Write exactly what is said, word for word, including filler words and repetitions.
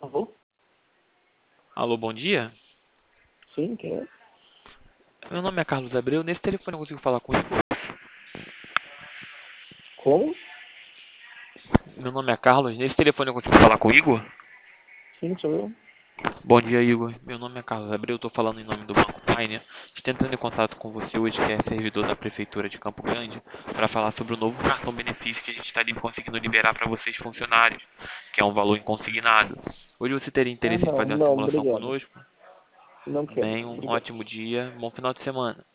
Alô? Alô, bom dia. Sim, quem é? Meu nome é Carlos Abreu. Nesse telefone eu consigo falar com o Igor? Como? Meu nome é Carlos. Nesse telefone eu consigo falar com o Igor? Sim, sou eu. Bom dia, Igor. Meu nome é Carlos Abreu. Estou falando em nome do Banco Pioneer. Estou entrando em contato com você hoje, que é servidor da Prefeitura de Campo Grande, para falar sobre o novo cartão benefício que a gente está conseguindo liberar para vocês funcionários, que é um valor inconsignado. Hoje você teria Ah, interesse em não, fazer uma não, simulação obrigado. conosco? Não quero. Bem, um Obrigado. ótimo dia, bom final de semana.